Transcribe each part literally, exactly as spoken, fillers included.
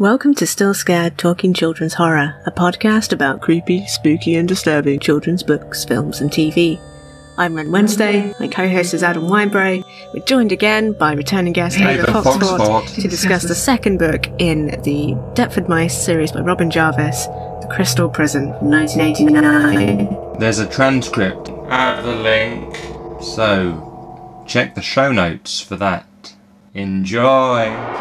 Welcome to Still Scared Talking Children's Horror, a podcast about creepy, spooky and disturbing children's books, films and T V. I'm Ren Wednesday, my co-host is Adam Weinbray. We're joined again by returning guest Ava Foxford to discuss the second book in the Deptford Mice series by Robin Jarvis, The Crystal Prison from nineteen eighty-nine. There's a transcript at the link, so check the show notes for that. Enjoy!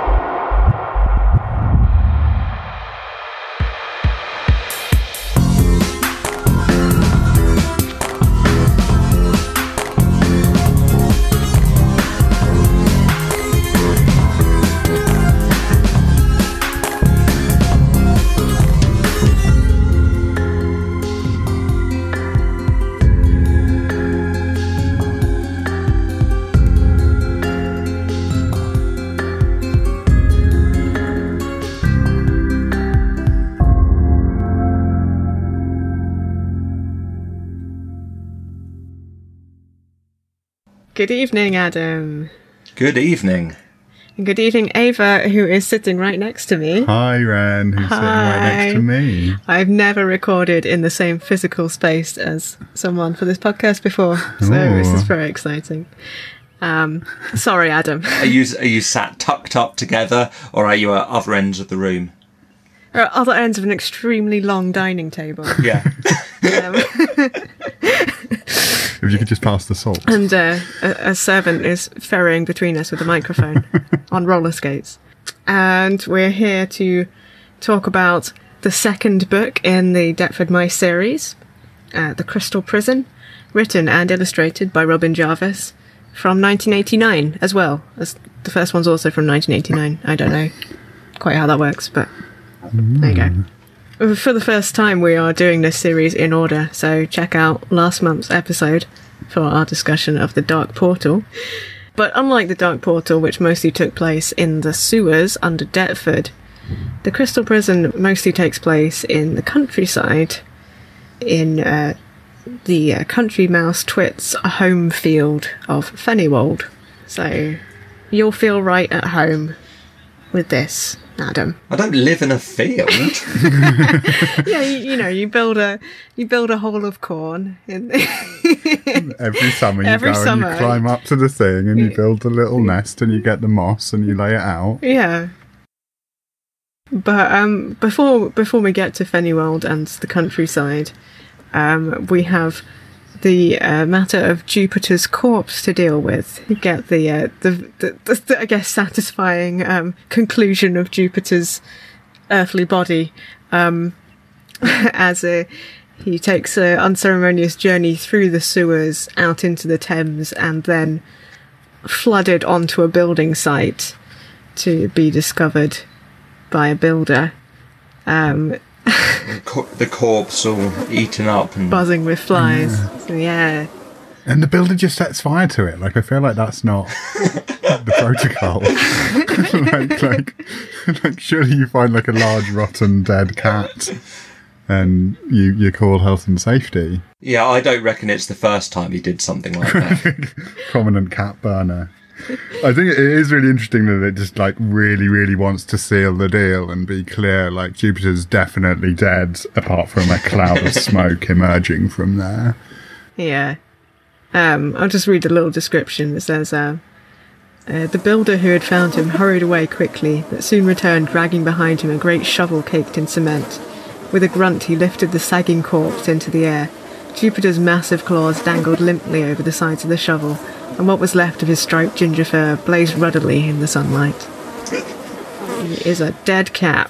Good evening, Adam. Good evening. And good evening, Ava, who is sitting right next to me. Hi, Ren, who's Hi. sitting right next to me. I've never recorded in the same physical space as someone for this podcast before, so Ooh. This is very exciting. Um, sorry, Adam. Are you are you sat tucked up together, or are you at other ends of the room? Or at other ends of an extremely long dining table. Yeah. Um, If you could just pass the salt. and uh, a, a servant is ferrying between us with a microphone on roller skates. And we're here to talk about the second book in the Deptford Mice series, uh, The Crystal Prison, written and illustrated by Robin Jarvis, from nineteen eighty-nine as well. As the first one's also from nineteen eighty-nine. I don't know quite how that works, but mm. there you go. For the first time, we are doing this series in order, so check out last month's episode for our discussion of the Dark Portal. But unlike the Dark Portal, which mostly took place in the sewers under Deptford, the Crystal Prison mostly takes place in the countryside, in uh, the uh, Country Mouse Twits home field of Fennywold. So you'll feel right at home with this, Adam. I don't live in a field. Yeah, you, you know, you build a you build a hole of corn. In Every summer you Every go summer. and you climb up to the thing and you build a little nest and you get the moss and you lay it out. Yeah. But um, before before we get to Fennywold and the countryside, um, we have the uh, matter of Jupiter's corpse to deal with. You get the, uh, the, the, the, the, I guess, satisfying um, conclusion of Jupiter's earthly body um, as a, he takes an unceremonious journey through the sewers out into the Thames and then flooded onto a building site to be discovered by a builder. Um, The corpse all eaten up and buzzing with flies. Yeah. So, yeah. And the builder just sets fire to it. Like, I feel like that's not the protocol. like, like, like, surely you find like a large rotten dead cat and you, you call health and safety. Yeah, I don't reckon it's the first time he did something like that. Prominent cat burner. I think it is really interesting that it just like really, really wants to seal the deal and be clear, like Jupiter's definitely dead, apart from a cloud of smoke emerging from there. Yeah. Um, I'll just read a little description. It says, uh, uh, the builder who had found him hurried away quickly, but soon returned dragging behind him a great shovel caked in cement. With a grunt, he lifted the sagging corpse into the air. Jupiter's massive claws dangled limply over the sides of the shovel, and what was left of his striped ginger fur blazed ruddily in the sunlight. He is a dead cat.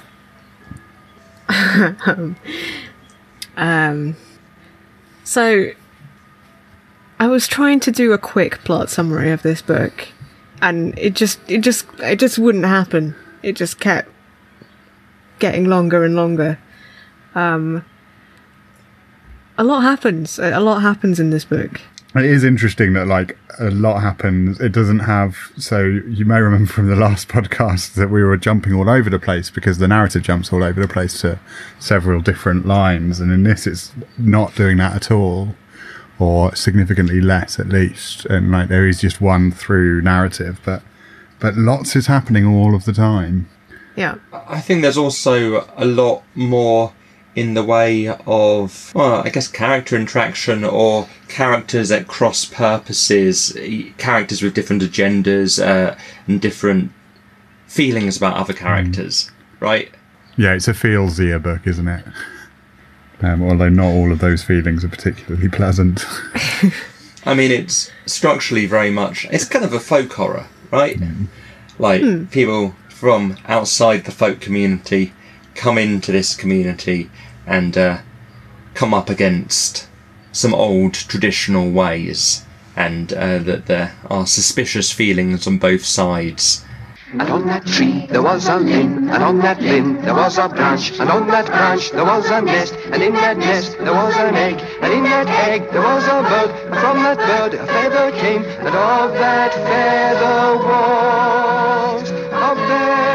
um, um, so, I was trying to do a quick plot summary of this book, and it just, it just, it just wouldn't happen. It just kept getting longer and longer. Um, a lot happens. A lot happens in this book. It is interesting that like a lot happens. It doesn't have, so you may remember from the last podcast that we were jumping all over the place because the narrative jumps all over the place to several different lines. And in this, it's not doing that at all, or significantly less at least. And like there is just one through narrative, but, but lots is happening all of the time. Yeah. I think there's also a lot more in the way of, well, I guess character interaction or characters at cross purposes, characters with different agendas uh, and different feelings about other characters, mm. right? Yeah, it's a feelsier book, isn't it? Um, although not all of those feelings are particularly pleasant. I mean, it's structurally very much, it's kind of a folk horror, right? Mm. Like, mm. people from outside the folk community come into this community and uh, come up against some old traditional ways, and uh, that there are suspicious feelings on both sides. And on that tree there was a limb, and on that limb there was a branch, and on that branch there was a nest, and in that nest there was an egg, and in that egg there was a bird, and from that bird a feather came, and of that feather was a bed.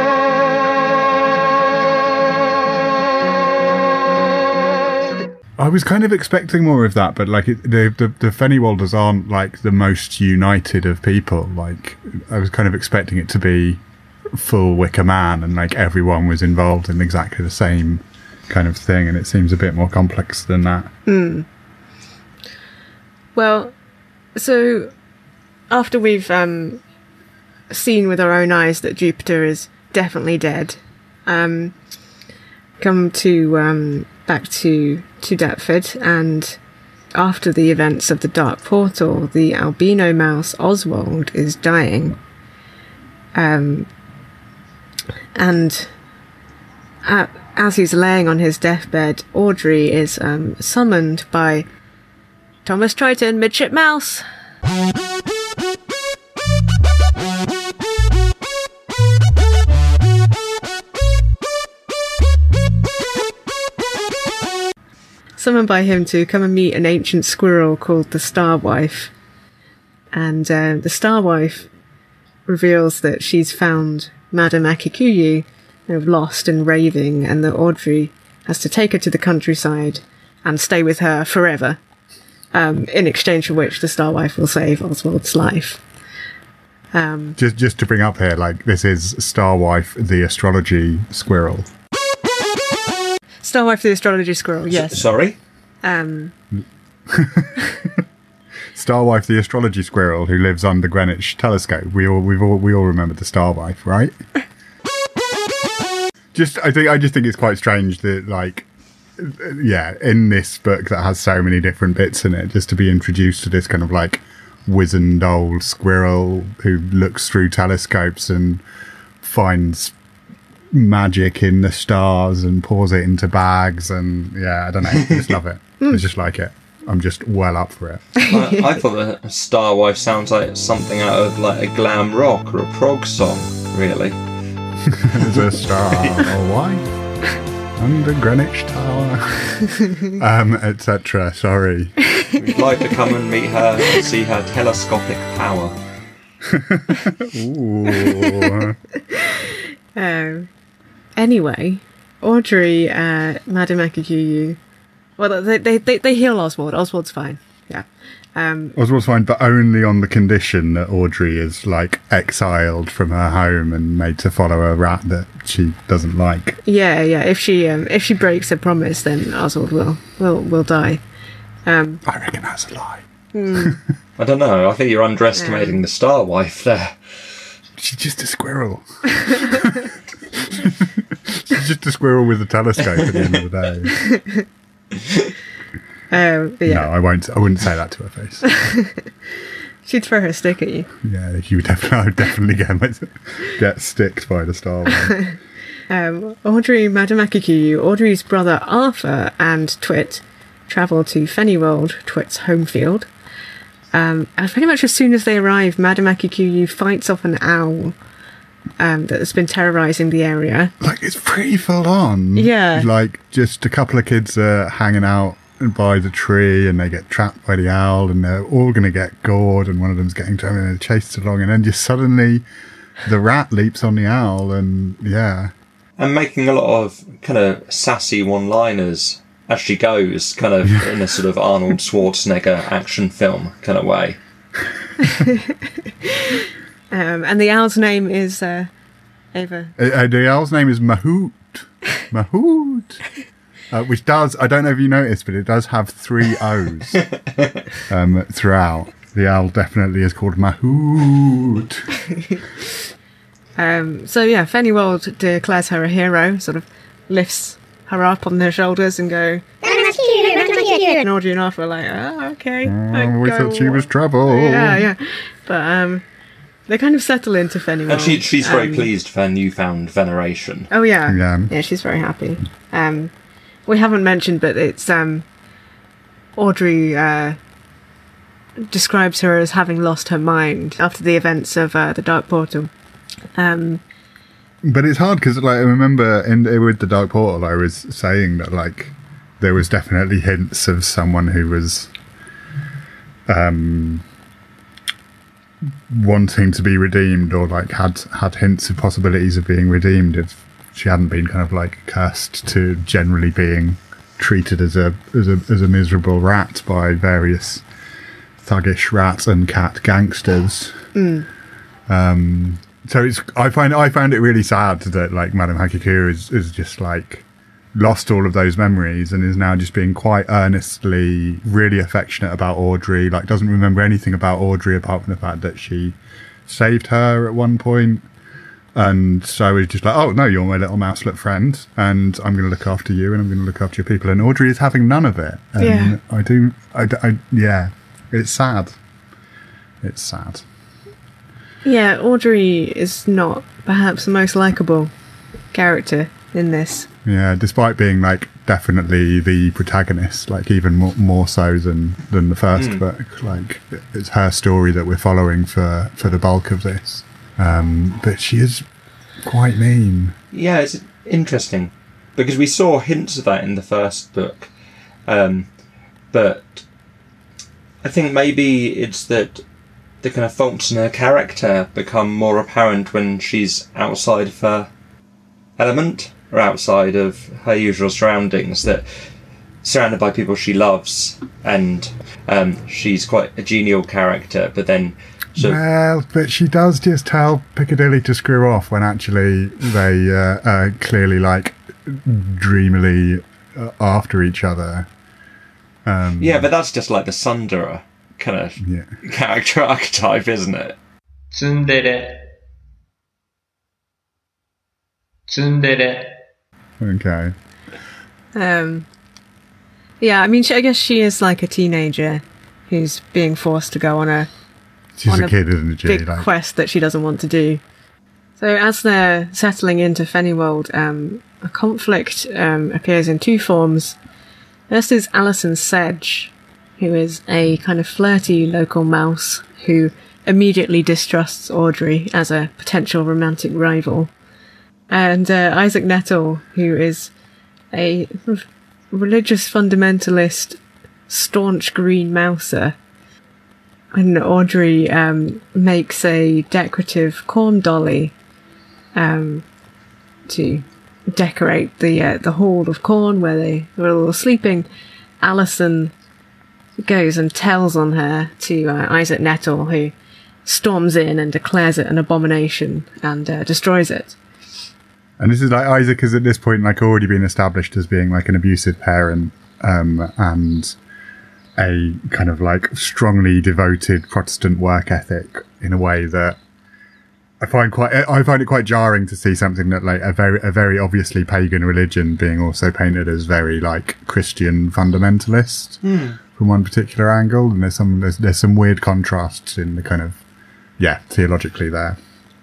I was kind of expecting more of that, but like it, the, the the Fennywolders aren't like the most united of people. Like I was kind of expecting it to be full Wicker Man, and like everyone was involved in exactly the same kind of thing, and it seems a bit more complex than that. Mm. Well, so after we've um, seen with our own eyes that Jupiter is definitely dead, um, come to um, back to to Deptford, and after the events of the Dark Portal, the albino mouse Oswald is dying. Um, and uh, as he's laying on his deathbed, Audrey is um, summoned by Thomas Triton, Midship Mouse. Summoned by him to come and meet an ancient squirrel called the Star Wife. And uh, the Star Wife reveals that she's found Madame Akikuyu, kind of lost and raving, and that Audrey has to take her to the countryside and stay with her forever, um, in exchange for which the Star Wife will save Oswald's life. Um, just, just to bring up here, like, this is Star Wife, the astrology squirrel. Star Wife, the astrology squirrel, yes. S- sorry? Um... Star Wife, the astrology squirrel who lives under Greenwich Telescope. We all, we've all, we all remember the Star Wife, right? just, I think, I just think it's quite strange that, like, yeah, in this book that has so many different bits in it, just to be introduced to this kind of like wizened old squirrel who looks through telescopes and finds magic in the stars and pours it into bags, and yeah, I don't know, I just love it. I just like it. I'm just well up for it. I, I thought the Star Wife sounds like something out of like a glam rock or a prog song, really. There's a star wife under Greenwich Tower, um, et cetera. Sorry. We'd like to come and meet her and see her telescopic power. Ooh. Um. Anyway, Audrey, uh, Madame Akikuyu. Well, they, they they they heal Oswald. Oswald's fine. Yeah. Um, Oswald's fine, but only on the condition that Audrey is like exiled from her home and made to follow a rat that she doesn't like. Yeah, yeah. If she um, if she breaks her promise, then Oswald will will will die. Um, I reckon that's a lie. Hmm. I don't know. I think you're underestimating um, the Star Wife there. She's just a squirrel. She's just a squirrel with a telescope at the end of the day. Um, yeah. No, I won't. I wouldn't say that to her face. She'd throw her stick at you. Yeah, you would definitely, I would definitely get get sticked by the Star Wars. um, Audrey, Madame Akikuyu, Audrey's brother Arthur, and Twit travel to Fennywold, Twit's home field. Um, and pretty much as soon as they arrive, Madame Akikuyu fights off an owl um, that has been terrorising the area. Like, it's pretty full on. Yeah. Like, just a couple of kids are hanging out by the tree and they get trapped by the owl and they're all going to get gored and one of them's getting and they're chased along, and then just suddenly the rat leaps on the owl, and yeah. And making a lot of kind of sassy one-liners as she goes, kind of in a sort of Arnold Schwarzenegger action film kind of way. um, and the owl's name is uh, Ava. Uh, uh, the owl's name is Mahout. Mahout. Uh, which does, I don't know if you noticed, but it does have three O's um, throughout. The owl definitely is called Mahout. um, so yeah, Feniwold declares her a hero, sort of lifts her up on their shoulders and go, and Audrey and Arthur are like, oh, okay. Oh, we go, thought she was trouble. Yeah, yeah. But um, they kind of settle into Feniwold. And she, she's very um, pleased for her newfound veneration. Oh yeah. Yeah. Yeah, she's very happy. Um, we haven't mentioned, but it's um, Audrey uh, describes her as having lost her mind after the events of uh, the Dark Portal. Um, But it's hard because, like, I remember in with the Dark Portal, I was saying that, like, there was definitely hints of someone who was um, wanting to be redeemed, or like had had hints of possibilities of being redeemed if she hadn't been kind of like cursed to generally being treated as a as a as a miserable rat by various thuggish rat and cat gangsters. mm. Um, so it's I find I found it really sad that like Madame Hakiku is is just like lost all of those memories and is now just being quite earnestly really affectionate about Audrey, like doesn't remember anything about Audrey apart from the fact that she saved her at one point. And so it's just like, oh no, you're my little mouselet friend and I'm going to look after you and I'm going to look after your people. And Audrey is having none of it. And yeah. I do, I, I, yeah, it's sad. It's sad. Yeah, Audrey is not perhaps the most likeable character in this. Yeah, despite being like definitely the protagonist, like even more, more so than, than the first mm. book. Like it's her story that we're following for, for the bulk of this. Um, but she is quite mean. Yeah, it's interesting because we saw hints of that in the first book. Um, but I think maybe it's that the kind of faults in her character become more apparent when she's outside of her element or outside of her usual surroundings, that surrounded by people she loves, and um, she's quite a genial character, but then so well, but she does just tell Piccadilly to screw off when actually they uh, are clearly like dreamily uh, after each other. Um, yeah, but that's just like the Sundara kind of yeah. character archetype, isn't it? Tsundere. Tsundere. Okay. Um, yeah, I mean, she, I guess she is like a teenager who's being forced to go on a She's on a kid, isn't she? big Like, quest that she doesn't want to do. So as they're settling into Feniwold, um, a conflict um, appears in two forms. First is Alison Sedge, who is a kind of flirty local mouse who immediately distrusts Audrey as a potential romantic rival. And uh, Isaac Nettle, who is a religious fundamentalist, staunch green mouser. And Audrey um, makes a decorative corn dolly um, to decorate the uh, the hall of corn where they were all sleeping. Alison goes and tells on her to uh, Isaac Nettle, who storms in and declares it an abomination and uh, destroys it. and this is like Isaac has at this point like already been established as being like an abusive parent um, and a kind of like strongly devoted Protestant work ethic in a way that I find quite I find it quite jarring to see something that like a very a very obviously pagan religion being also painted as very like Christian fundamentalist mm. from one particular angle, and there's some there's, there's some weird contrasts in the kind of yeah theologically there.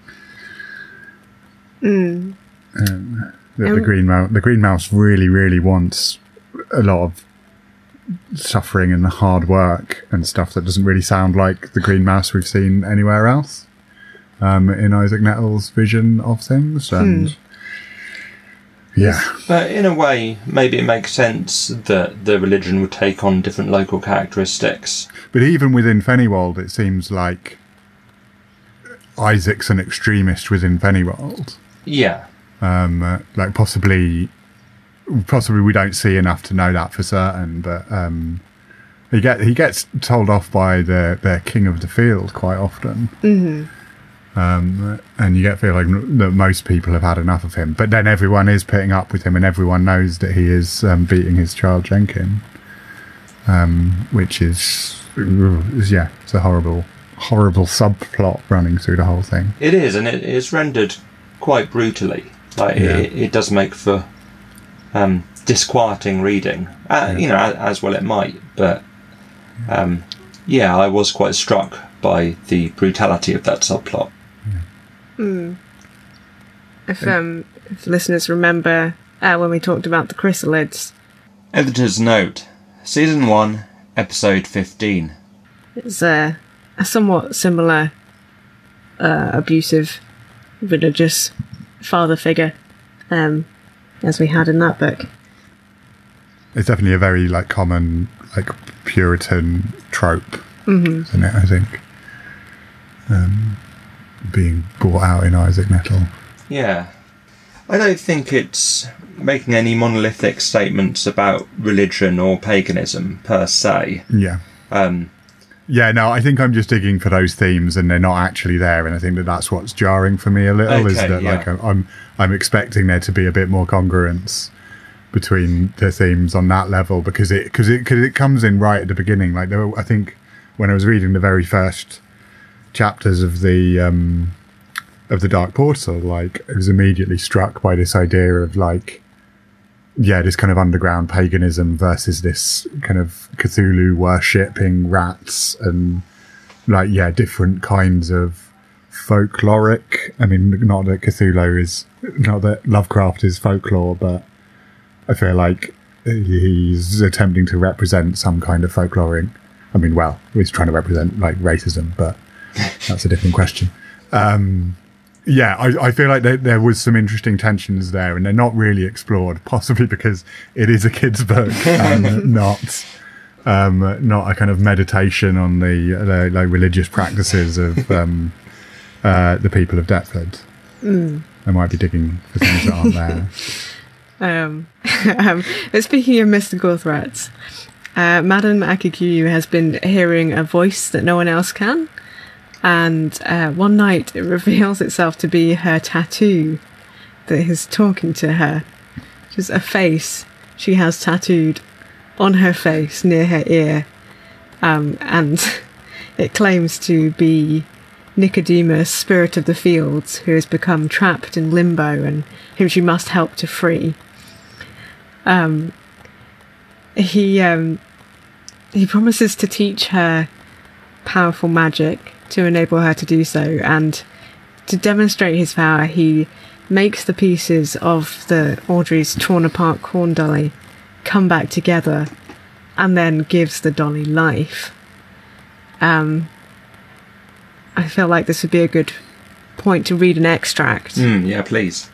Mm. Um, the, the green mouse the green mouse really really wants a lot of suffering and hard work and stuff that doesn't really sound like the green mouse we've seen anywhere else um, in Isaac Nettle's vision of things. And hmm. yeah, but in a way maybe it makes sense that the religion would take on different local characteristics. But even within Feniwold it seems like Isaac's an extremist within Feniwold. Yeah. Um, uh, like possibly Possibly we don't see enough to know that for certain, but um, he get he gets told off by the the king of the field quite often. Mm-hmm. Um, and you get feeling that most people have had enough of him. But then everyone is putting up with him, and everyone knows that he is um, beating his child Jenkin, um, which is, is, yeah, it's a horrible, horrible subplot running through the whole thing. It is, and it is rendered quite brutally. Like Yeah. it, it does make for um, disquieting reading. Uh, Yeah. You know, as, as well it might. But um, yeah, I was quite struck by the brutality of that subplot. If, um, if listeners remember uh, when we talked about the chrysalids, Editor's note: Season one, Episode fifteen. it's uh, a somewhat similar uh, abusive religious father figure um, as we had in that book. It's definitely a very like common like Puritan trope, mm-hmm. isn't it? I think um, being brought out in Isaac Nettle. Yeah. I don't think it's making any monolithic statements about religion or paganism per se. Yeah. Um, Yeah, no, I think I'm just digging for those themes, and they're not actually there, and I think that that's what's jarring for me a little. is Okay, that yeah. like I'm, I'm I'm expecting there to be a bit more congruence between the themes on that level, because it because it because it comes in right at the beginning. Like there were, I think when I was reading the very first chapters of the um, of the Dark Portal, like I was immediately struck by this idea of like. Yeah, this kind of underground paganism versus this kind of Cthulhu worshipping rats and like, yeah, different kinds of folkloric. I mean, not that Cthulhu is, not that Lovecraft is folklore, but I feel like he's attempting to represent some kind of folkloric. I mean, well, he's trying to represent like racism, but that's a different question. Um, Yeah, I, I feel like there, there was some interesting tensions there, and they're not really explored, possibly because it is a kid's book and not um, not a kind of meditation on the, the like religious practices of um, uh, the people of Deptford. Mm. I might be digging for things that aren't there. Um, um, but speaking of mystical threats, uh, Madame Akikuyu has been hearing a voice that no one else can. And uh, one night it reveals itself to be her tattoo that is talking to her. Just a face she has tattooed on her face near her ear. Um, and it claims to be Nicodemus, spirit of the fields, who has become trapped in limbo and whom she must help to free. Um, he, um, he promises to teach her powerful magic to enable her to do so, and to demonstrate his power he makes the pieces of the Audrey's torn apart corn dolly come back together and then gives the dolly life. Um, I feel like this would be a good point to read an extract. mm, yeah, please.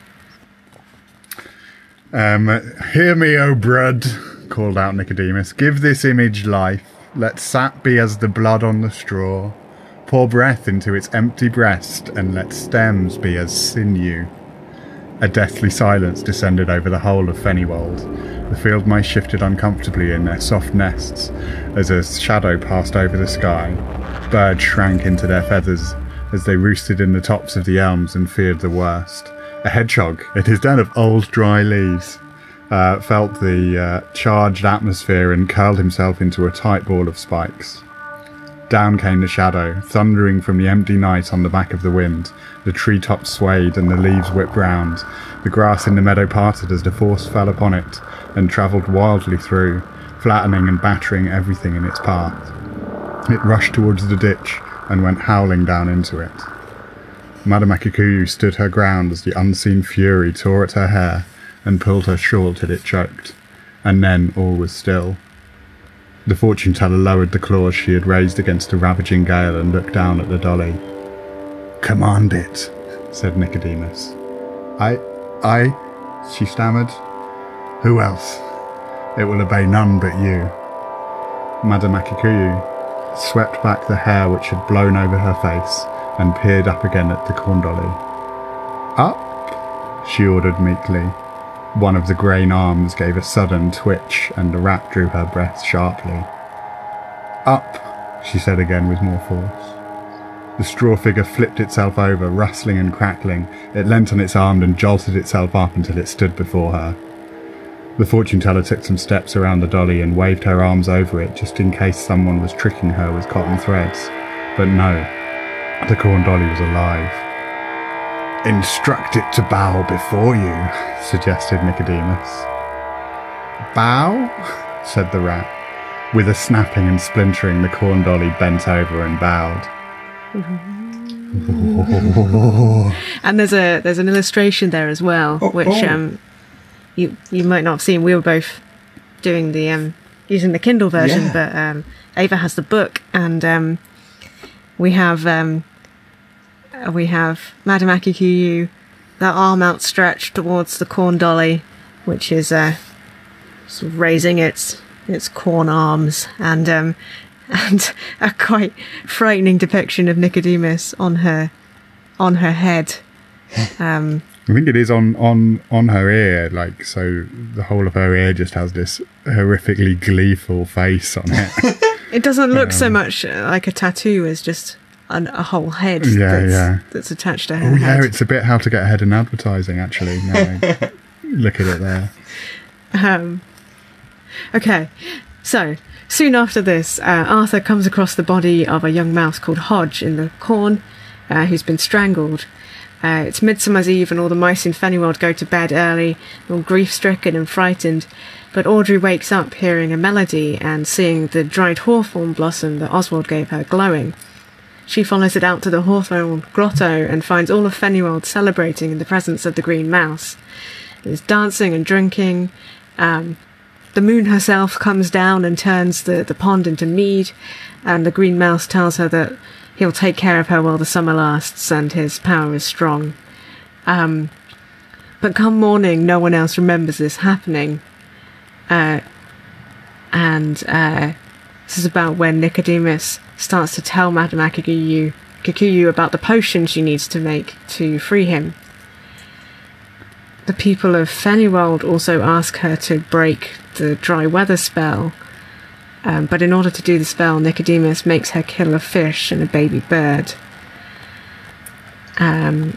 Um, Hear me, O brood, called out Nicodemus. Give this image life. Let sap be as the blood on the straw. Pour breath into its empty breast, and let stems be as sinew. A deathly silence descended over the whole of Fennywold. The field mice shifted uncomfortably in their soft nests as a shadow passed over the sky. Birds shrank into their feathers as they roosted in the tops of the elms and feared the worst. A hedgehog, in his den of old dry leaves, uh, felt the uh, charged atmosphere and curled himself into a tight ball of spikes. Down came the shadow, thundering from the empty night on the back of the wind. The treetops swayed and the leaves whipped round. The grass in the meadow parted as the force fell upon it and travelled wildly through, flattening and battering everything in its path. It rushed towards the ditch and went howling down into it. Madame Akikuyu stood her ground as the unseen fury tore at her hair and pulled her shawl till it choked. And then all was still. The fortune teller lowered the claws she had raised against the ravaging gale and looked down at the dolly. "Command it," said Nicodemus. I, I, she stammered. "Who else? It will obey none but you." Madame Akikuyu swept back the hair which had blown over her face and peered up again at the corn dolly. "Up," she ordered meekly. One of the greying arms gave a sudden twitch, and the rat drew her breath sharply. "Up," she said again with more force. The straw figure flipped itself over, rustling and crackling. It leant on its arm and jolted itself up until it stood before her. The fortune teller took some steps around the dolly and waved her arms over it just in case someone was tricking her with cotton threads. But no, the corn dolly was alive. "Instruct it to bow before you," suggested Nicodemus. "Bow?" said the rat. With a snapping and splintering, the corn dolly bent over and bowed. And there's a there's an illustration there as well, Oh, which oh. um you you might not have seen. We were both doing the um using the Kindle version, Yeah. but um Ava has the book, and um we have um uh, we have Madame Akikuyu, the arm outstretched towards the corn dolly, which is uh sort of raising its its corn arms, and um and a quite frightening depiction of Nicodemus on her on her head. Um, I think it is on, on, on her ear, like, so the whole of her ear just has this horrifically gleeful face on it. it doesn't look Um, so much like a tattoo as just an, a whole head Yeah, that's, yeah. that's attached to her Oh yeah, head. it's a bit how to get ahead in advertising, actually. Now I look at it there. Um, okay, so soon after this, uh, Arthur comes across the body of a young mouse called Hodge in the corn, uh, who's been strangled. Uh, it's Midsummer's Eve, and all the mice in Fennyworld go to bed early, all grief-stricken and frightened. But Audrey wakes up hearing a melody and seeing the dried hawthorn blossom that Oswald gave her glowing. She follows it out to the hawthorn grotto and finds all of Fennyworld celebrating in the presence of the green mouse. There's dancing and drinking. Um, the moon herself comes down and turns the, the pond into mead, and the green mouse tells her that he'll take care of her while the summer lasts and his power is strong. Um, but come morning, no one else remembers this happening. Uh, and uh, this is about when Nicodemus starts to tell Madame Akikuyu, Kikuyu about the potion she needs to make to free him. The people of Fennyworld also ask her to break the dry weather spell, um, but in order to do the spell, Nicodemus makes her kill a fish and a baby bird. Um,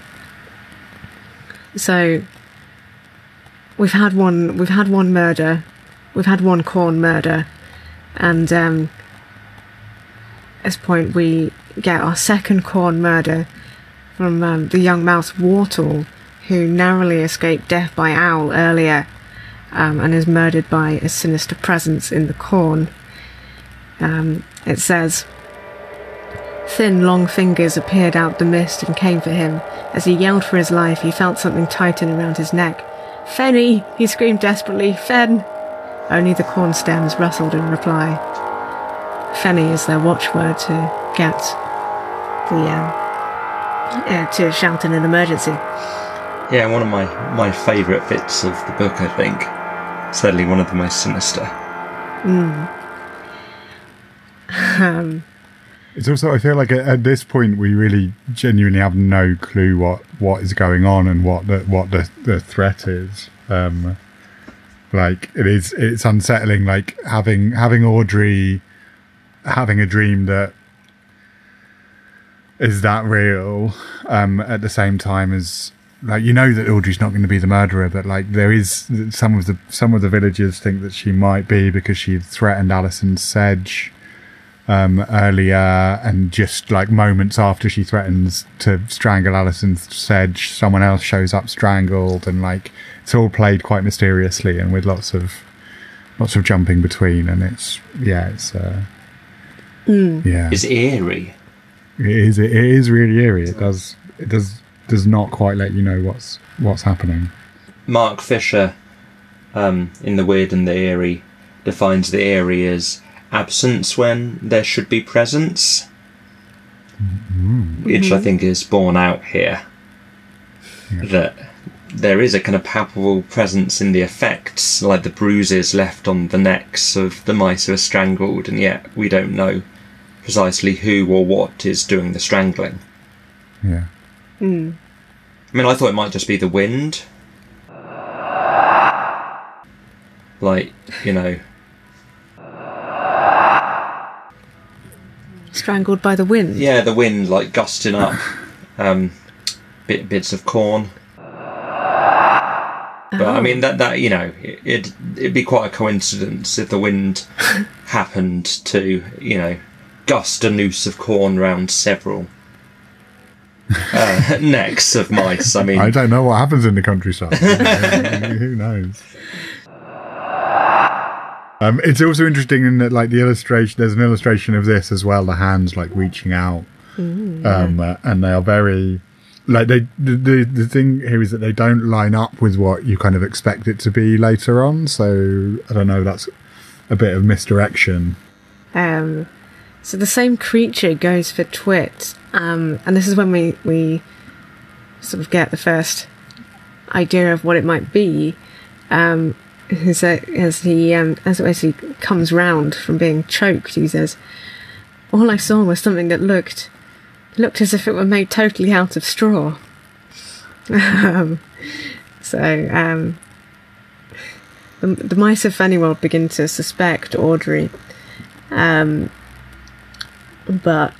so we've had one. We've had one murder. We've had one corn murder, and um, at this point we get our second corn murder from um, the young mouse Wartle, who narrowly escaped death by owl earlier, um, and is murdered by a sinister presence in the corn. Um, it says, "Thin, long fingers appeared out the mist and came for him. As he yelled for his life, he felt something tighten around his neck. 'Fenny!' he screamed desperately. 'Fen!' Only the corn stems rustled in reply. Fenny is their watchword to get the, um, uh, to shout in an emergency. Yeah, one of my, my favourite bits of the book, I think. Certainly one of the most sinister. Um, It's also, I feel like at, at this point we really genuinely have no clue what, what is going on and what the what the, the threat is. Um, like it is, it's unsettling. Like having having Audrey having a dream that is that real. Um, at the same time as like you know that Audrey's not going to be the murderer, but like there is some of the some of the villagers think that she might be because she threatened Alison Sedge. Um, earlier, and just like moments after she threatens to strangle Alison Sedge, someone else shows up strangled, and like it's all played quite mysteriously and with lots of lots of jumping between, and it's yeah, it's uh, mm. yeah, It's eerie. it is it is really eerie. It does it does does not quite let you know what's what's happening. Mark Fisher, um, in The Weird and the Eerie, defines the eerie as absence when there should be presence, Mm. which I think is borne out here. Yeah. That there is a kind of palpable presence in the effects, like the bruises left on the necks of the mice who are strangled, and yet we don't know precisely who or what is doing the strangling. Yeah. Mm. I mean, I thought it might just be the wind. Like, you know... Strangled by the wind. Yeah, the wind like gusting up um, bit bits of corn. But I mean that that you know it, it it'd be quite a coincidence if the wind happened to you know gust a noose of corn round several uh, necks of mice. I mean, I don't know what happens in the countryside. Who knows? Um, it's also interesting in that, like, the illustration. There's an illustration of this as well. The hands like reaching out, Mm, um, uh, and they are very like they. The, the the thing here is that they don't line up with what you kind of expect it to be later on. So I don't know. That's a bit of misdirection. Um, so the same creature goes for Twit, um, and this is when we we sort of get the first idea of what it might be. Um, as, as he um, as, as he comes round from being choked, he says, "All I saw was something that looked looked as if it were made totally out of straw." um, so um, the, the mice of Fennyworld begin to suspect Audrey. Um, but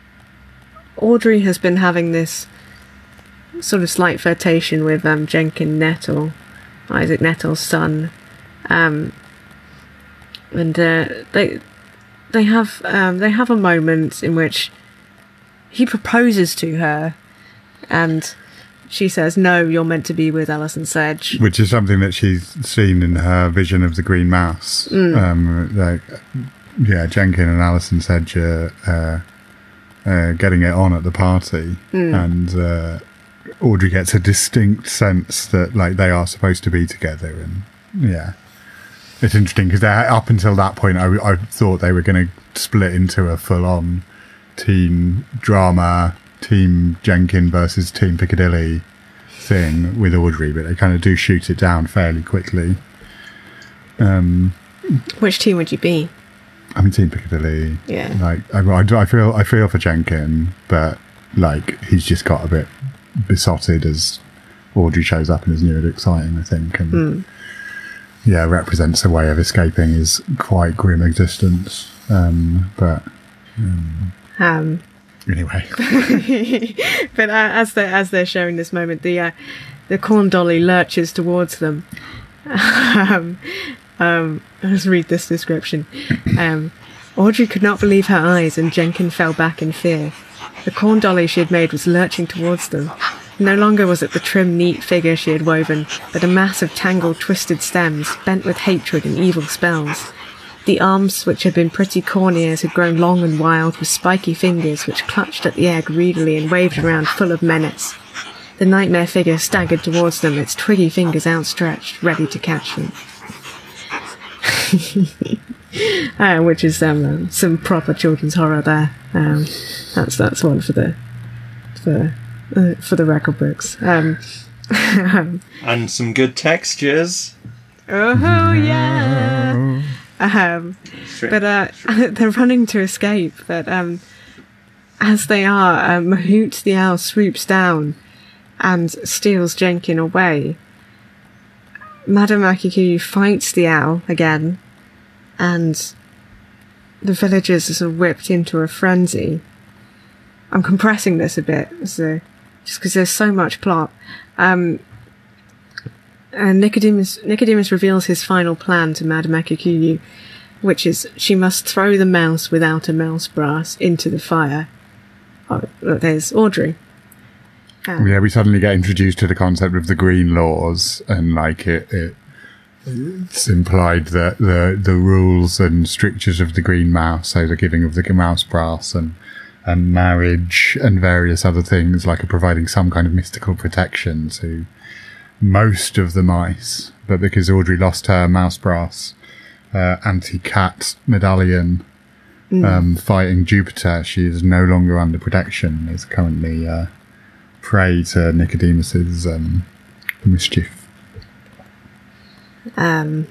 Audrey has been having this sort of slight flirtation with um, Jenkin Nettle, Isaac Nettle's son, um, and uh, they they have um, they have a moment in which he proposes to her, and she says, "No, you're meant to be with Alison Sedge," Which is something that she's seen in her vision of the Green Mouse. Mm. Um, like, yeah, Jenkin and Alison Sedge are uh, uh, getting it on at the party, Mm. and uh, Audrey gets a distinct sense that like they are supposed to be together, and yeah, it's interesting because up until that point, I, I thought they were going to split into a full-on teen drama, Team Jenkin versus Team Piccadilly thing with Audrey, but they kind of do shoot it down fairly quickly. Um, Which team would you be? I mean, Team Piccadilly. Yeah. Like, I, I, I feel, I feel for Jenkin, but like he's just got a bit besotted as Audrey shows up and is new and exciting, I think, and Mm. yeah, represents a way of escaping his quite grim existence. Um, but um, Um, anyway, but uh, as they as they're showing this moment, the uh, the corn dolly lurches towards them. um, um, let's read this description. Um, Audrey could not believe her eyes, and Jenkin fell back in fear. The corn dolly she had made was lurching towards them. No longer was it the trim, neat figure she had woven, but a mass of tangled, twisted stems, bent with hatred and evil spells. The arms, which had been pretty corn ears, had grown long and wild, with spiky fingers which clutched at the air greedily and waved around full of menace. The nightmare figure staggered towards them, its twiggy fingers outstretched, ready to catch them. uh, which is um, um, some proper children's horror there. Um, that's that's one for the for uh, for the record books. Um, and some good textures. oh yeah. Um, but uh, they're running to escape. But um, as they are, uh, Mahout the owl swoops down and steals Jenkin away. Madame Akikuyu fights the owl again, and the villagers are sort of whipped into a frenzy. I'm compressing this a bit, so just because there's so much plot. Um, And Nicodemus, Nicodemus reveals his final plan to Madame Akikuyu, which is she must throw the mouse without a mouse brass into the fire. Oh, look, there's Audrey. Um, yeah, we suddenly get introduced to the concept of the green laws, and like it, it it's implied that the the rules and strictures of the green mouse, so the giving of the mouse brass and and marriage and various other things, like are providing some kind of mystical protection to most of the mice, but because Audrey lost her mouse brass uh, anti-cat medallion mm. um, fighting Jupiter, she is no longer under protection, is currently uh, prey to Nicodemus's um, mischief. Um,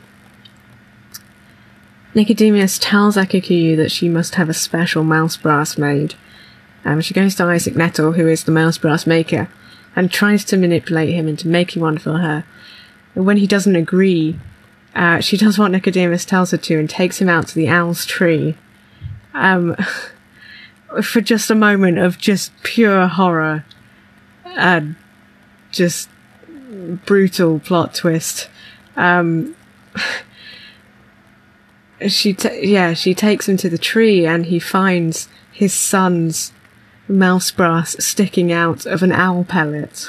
Nicodemus tells Akikuyu that she must have a special mouse brass made. Um, she goes to Isaac Nettle, who is the mouse brass maker, and tries to manipulate him into making one for her. And when he doesn't agree, uh, she does what Nicodemus tells her to and takes him out to the owl's tree. Um, for just a moment of just pure horror and just brutal plot twist. Um, she, ta- yeah, she takes him to the tree and he finds his son's mouse brass sticking out of an owl pellet.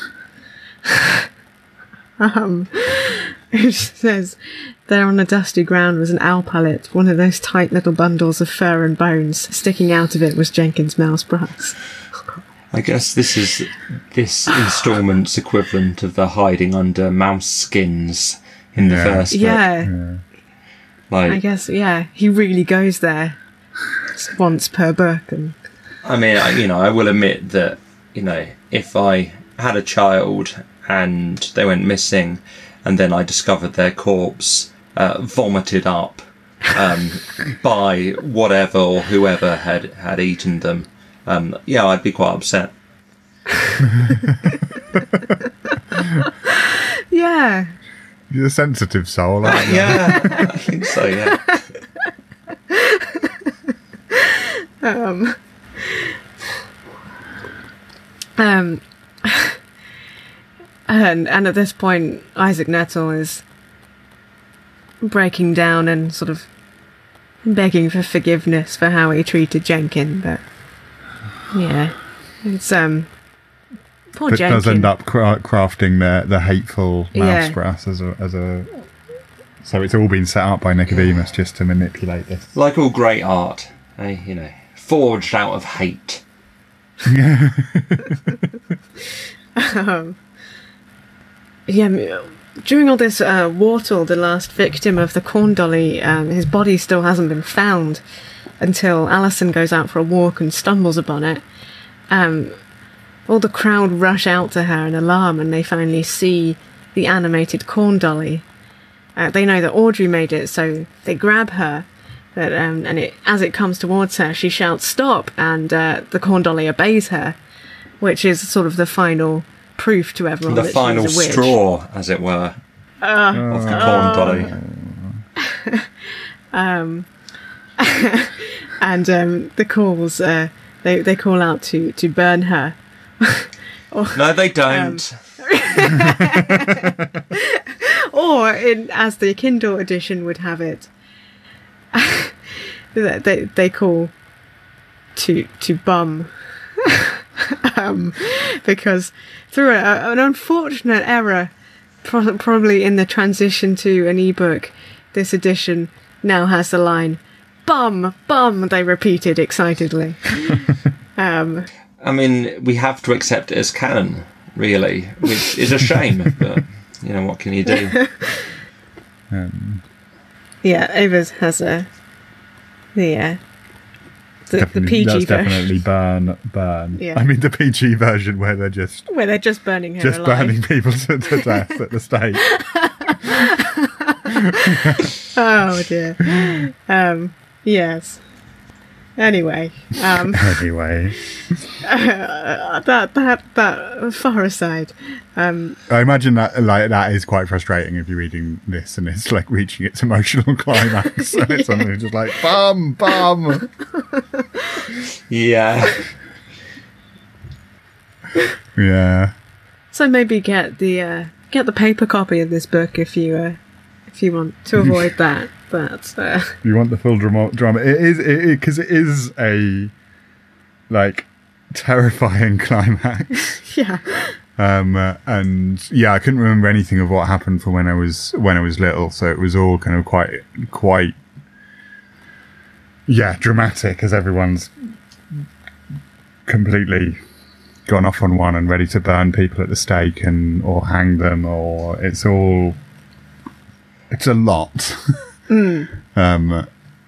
um, it says there on the dusty ground was an owl pellet. One of those tight little bundles of fur and bones. Sticking out of it was Jenkins' mouse brass. I guess this is this instalment's equivalent of the hiding under mouse skins in the Yeah. first book. Yeah, Yeah. Like, I guess, yeah, he really goes there once per book. And I mean, I, you know, I will admit that, you know, if I had a child and they went missing and then I discovered their corpse uh, vomited up um, by whatever or whoever had, had eaten them, um, yeah, I'd be quite upset. yeah, You're a sensitive soul, aren't you? Yeah, I think so, yeah. um, um, and and at this point, Isaac Nettle is breaking down and sort of begging for forgiveness for how he treated Jenkin, but yeah, it's um, poor But Jenkin does end up cra- crafting the the hateful mouse Yeah. brass as a as a. So it's all been set up by Nicodemus just to manipulate this. Like all great art, eh, you know, forged out of hate. um, yeah. m- During all this, uh, Wartle, the last victim of the corn dolly, um, his body still hasn't been found until Alison goes out for a walk and stumbles upon it. Um, all the crowd rush out to her in alarm and they finally see the animated corn dolly. Uh, they know that Audrey made it, so they grab her. But, um, and it, as it comes towards her, she shouts "stop!" and uh, the corn dolly obeys her, which is sort of the final proof to everyone The that final she's a witch. straw, as it were, Uh, of the corn dolly. um, and um, the calls, uh, they they call out to to burn her. No, they don't. Or, in, as the Kindle edition would have it, they they call to to bum, um, because through a, an unfortunate error, pro- probably in the transition to an ebook, this edition now has the line "bum bum." They repeated excitedly. um, I mean, we have to accept it as canon, really, which is a shame, but, you know, what can you do? Um, yeah, Avers has a the uh, the, the definitely- P G that's version. definitely burn, burn. Yeah. I mean, the P G version where they're just Where they're just burning her just alive. burning people to, to death at the stake. Oh dear. Um, yes. Anyway, um, Anyway, that that that far aside. Um, I imagine that like that is quite frustrating if you're reading this and it's like reaching its emotional climax and it's suddenly just like bum bum. Yeah. Yeah. so maybe get the uh, get the paper copy of this book if you uh, if you want to avoid that. But uh, You want the full drama? drama. It is because it, it, it is a like terrifying climax. yeah, Um, uh, and yeah, I couldn't remember anything of what happened from when I was when I was little, so it was all kind of quite quite yeah dramatic as everyone's completely gone off on one and ready to burn people at the stake and or hang them, or it's all it's a lot. mm. um,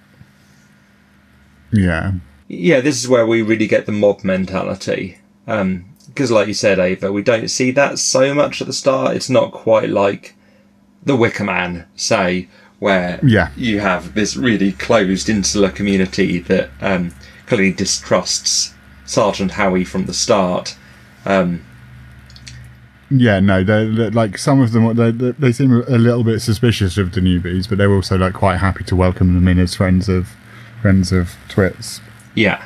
yeah. Yeah, this is where we really get the mob mentality. Um, because like you said, Ava, we don't see that so much at the start. It's not quite like The Wicker Man, say, where Yeah. you have this really closed, insular community that um, clearly distrusts Sergeant Howie from the start. Um, Yeah, no, they're, they're like some of them. They they seem a little bit suspicious of the newbies, but they're also like quite happy to welcome them in as friends of friends of Twits. yeah.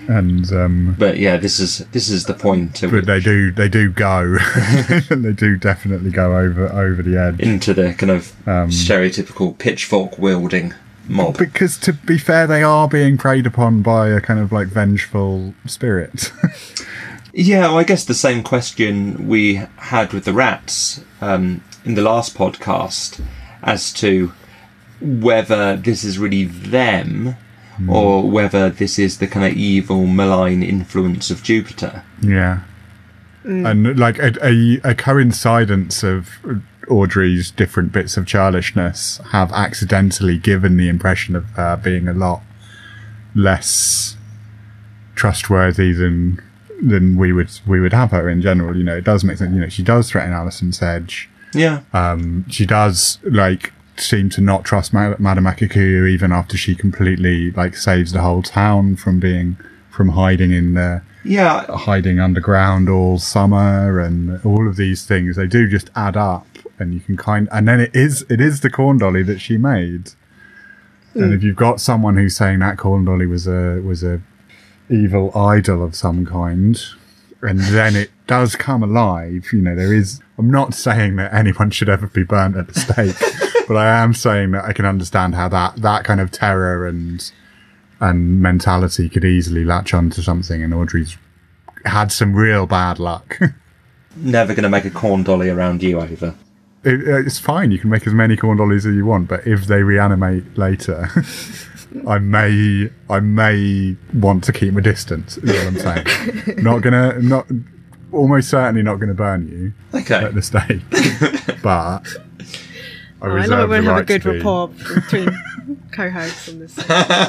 And um, But yeah, this is this is the point. at but they which- do they do go, they do definitely go over over the edge. into the kind of Um, stereotypical pitchfork wielding mob. Because to be fair, they are being preyed upon by a kind of like vengeful spirit. Yeah, well, I guess the same question we had with the rats um, in the last podcast as to whether this is really them or whether this is the kind of evil, malign influence of Jupiter. Yeah. And like a, a, a coincidence of Audrey's different bits of churlishness have accidentally given the impression of her being a lot less trustworthy than than we would we would have her in general. You know, it does make sense. You know, she does threaten Alison Sedge. Yeah. Um, she does like seem to not trust Ma- Madame Akikuyu even after she completely like saves the whole town from being from hiding in the Yeah. hiding underground all summer, and all of these things, they do just add up, and you can kind and then it is it is the corn dolly that she made. And if you've got someone who's saying that corn dolly was a was a evil idol of some kind, and then it does come alive, you know, there is I'm not saying that anyone should ever be burnt at the stake, but I am saying that I can understand how that that kind of terror and and mentality could easily latch onto something, and Audrey's had some real bad luck. Never going to make a corn dolly around you, Ava. It, it's fine, you can make as many corn dollies as you want, but if they reanimate later, I may I may want to keep my distance, is what I'm saying. Not gonna not almost certainly not gonna burn you Okay. at the stake. But I Oh, I reserve know we'll the have a right good to be- rapport between co-hosts on this.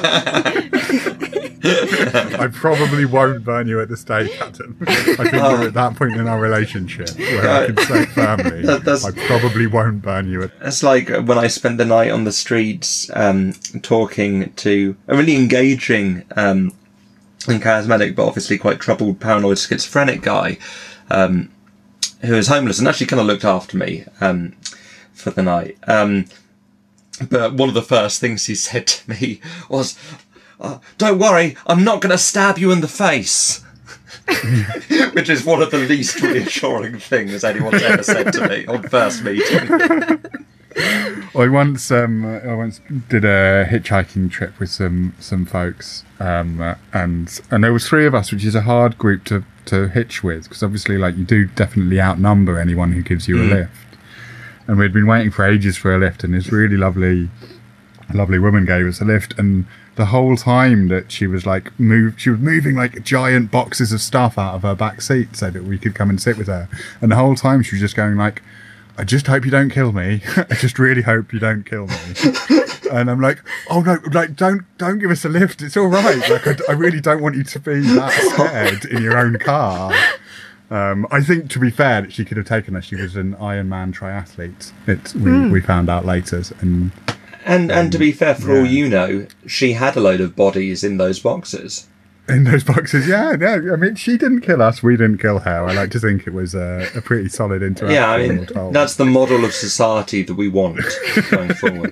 I probably won't burn you at the stake, Adam. I think we're at that point in our relationship where I can say firmly, That- that's- I probably won't burn you at. It's like when I spent the night on the streets um, talking to a really engaging um, and charismatic, but obviously quite troubled, paranoid, schizophrenic guy um, who was homeless and actually kind of looked after me um, for the night. Um, but one of the first things he said to me was, oh, "Don't worry, I'm not going to stab you in the face." Which is one of the least reassuring things anyone's ever said to me on first meeting. I once um I once did a hitchhiking trip with some some folks, um uh, and and there was three of us, which is a hard group to to hitch with, because obviously like you do definitely outnumber anyone who gives you a Mm. lift. And we'd been waiting for ages for a lift, and this really lovely lovely woman gave us a lift, and the whole time that she was like move she was moving like giant boxes of stuff out of her back seat so that we could come and sit with her, and the whole time she was just going like, "I just hope you don't kill me. I just really hope you don't kill me." And I'm like, "Oh no, like don't don't give us a lift. It's all right. Like I, I really don't want you to be that scared in your own car." Um, I think, to be fair, that she could have taken us. She was an Ironman triathlete. It we, we found out later, and And and to be fair, for all yeah. you know, she had a load of bodies in those boxes. in those boxes, yeah, yeah. I mean, she didn't kill us. We didn't kill her. I like to think it was a, a pretty solid interaction. Yeah, I all mean, told. that's the model of society that we want going forward.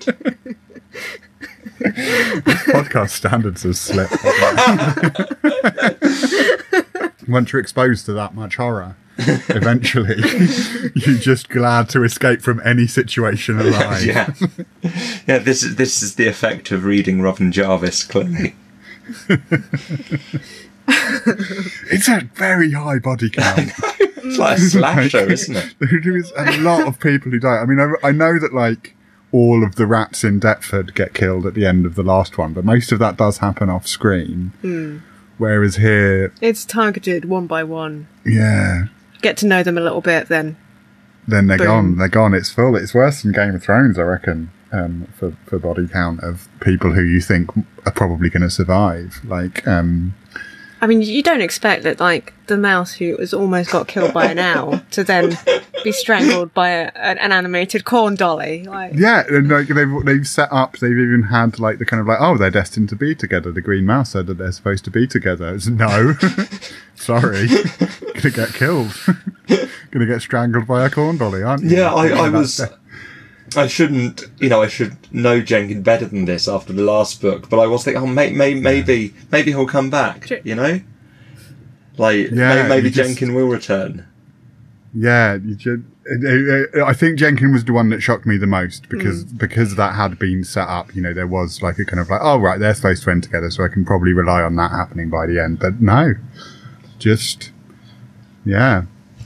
Podcast standards have slipped. Once you're exposed to that much horror, eventually you're just glad to escape from any situation alive. Yeah, yeah. This is this is the effect of reading Robin Jarvis. Clearly, It's a very high body count. it's like a slasher, isn't it? There is a lot of people who die. I mean, I, I know that like all of the rats in Deptford get killed at the end of the last one, but most of that does happen off screen. Hmm. Whereas here, It's targeted one by one. yeah, Get to know them a little bit, then. then they're Boom. gone. They're gone. It's full. It's worse than Game of Thrones, I reckon, um, for for body count of people who you think are probably going to survive. Like, um, I mean, you don't expect that, like, the mouse who has almost got killed by an owl to then be strangled by a, an, an animated corn dolly. Like, yeah, and like they've they've set up. They've even had like the kind of like, oh, they're destined to be together. The Green Mouse said that they're supposed to be together. It's, no, sorry, gonna get killed. Gonna get strangled by a corn dolly, aren't you? Yeah, I, I That's was. de- I shouldn't, you know, I should know Jenkin better than this after the last book, but I was thinking, oh, may, may, maybe, maybe he'll come back, you know? Like, Yeah, may, maybe you just- Jenkin will return. Yeah, you should, uh, uh, I think Jenkin was the one that shocked me the most because because that had been set up. You know, there was like a kind of like, oh right, they're supposed to end together, so I can probably rely on that happening by the end. But no, just yeah.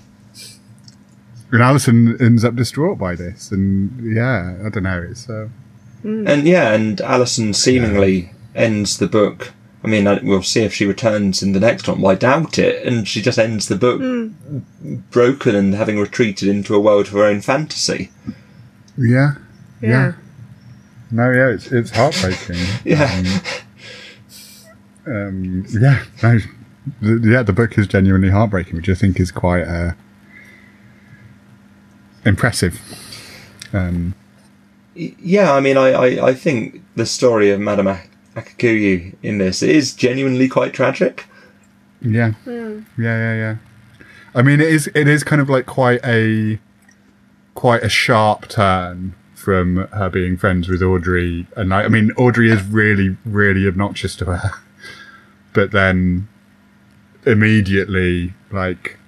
And Alison ends up distraught by this, and yeah, I don't know. It's uh, And yeah, and Alison seemingly ends the book. I mean, I, we'll see if she returns in the next one. Well, I doubt it. And she just ends the book broken and having retreated into a world of her own fantasy. yeah, yeah, Yeah. No, yeah, it's it's heartbreaking. Yeah. Um, um, yeah, no, the, yeah, the book is genuinely heartbreaking, which I think is quite uh, impressive. Um, Yeah, I mean, I, I, I think the story of Madame Ak- Akikuyu in this is genuinely quite tragic. yeah, yeah, yeah, yeah. I mean, it is it is kind of like quite a quite a sharp turn from her being friends with Audrey, and I, I mean, Audrey is really, really obnoxious to her, but then immediately like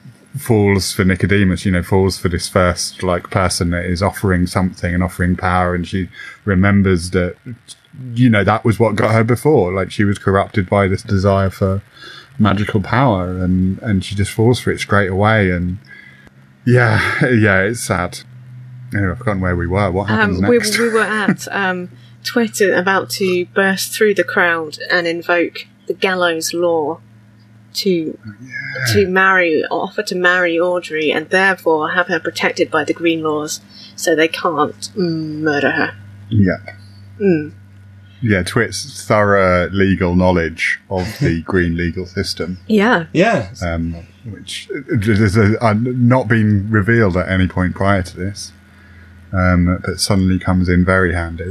falls for Nicodemus, you know, falls for this first like person that is offering something and offering power, and she remembers that, you know, that was what got her before. Like she was corrupted by this desire for magical power, and and she just falls for it straight away. And yeah, yeah, it's sad. Anyway, I've forgotten where we were. What happens Um, we, next? we were at um, Twitter about to burst through the crowd and invoke the gallows law to to marry, offer to marry Audrey, and therefore have her protected by the Green Laws, so they can't mm, murder her. Yeah. Mm. Yeah, Twit's thorough legal knowledge of the green legal system, Yeah, Yeah. um, which has uh, not been revealed at any point prior to this, um, but suddenly comes in very handy.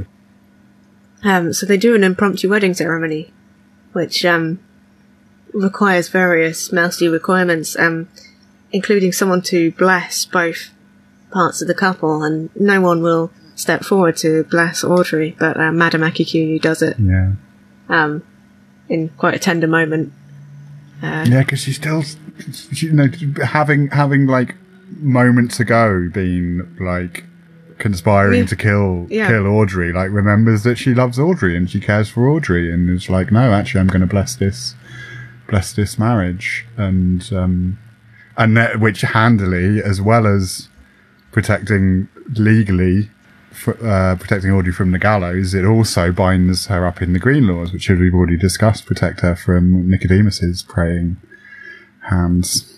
um, so they do an impromptu wedding ceremony, which um, requires various mousy requirements, um, including someone to bless both parts of the couple, and no one will step forward to bless Audrey, but uh, Madame Akikuyu does it Yeah. um, in quite a tender moment. Uh, Yeah, because she's still, she, you know, having having like moments ago been like conspiring Yeah. to kill Yeah. kill Audrey, like remembers that she loves Audrey and she cares for Audrey, and is like, no, actually, I'm going to bless this bless this marriage, and um, and that, which handily, as well as protecting legally. For, uh, protecting Audrey from the gallows, it also binds her up in the Green Laws, which we've already discussed, protect her from Nicodemus's praying hands.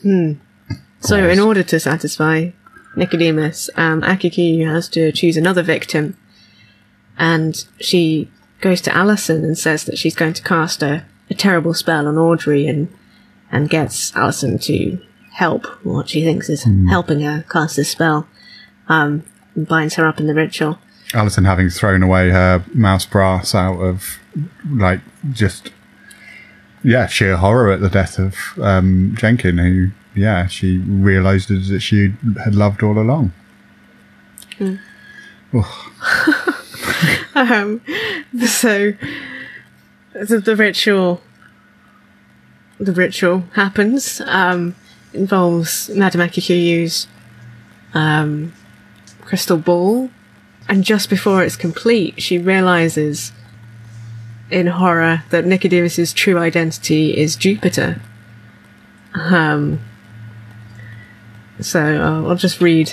so course. in order to satisfy Nicodemus, um, Akikuyu has to choose another victim, and she goes to Alison and says that she's going to cast a, a terrible spell on Audrey, and and gets Alison to help what she thinks is helping her cast this spell. Um, and binds her up in the ritual. Alison having thrown away her mouse brass out of, like, just, yeah, sheer horror at the death of um, Jenkin, who, yeah, she realised that she had loved all along. Um, so the, the ritual, the ritual happens. Um, involves Madame Akikuyu's um, crystal ball, and just before it's complete, she realizes in horror that Nicodemus's true identity is Jupiter. Um, so I'll, I'll just read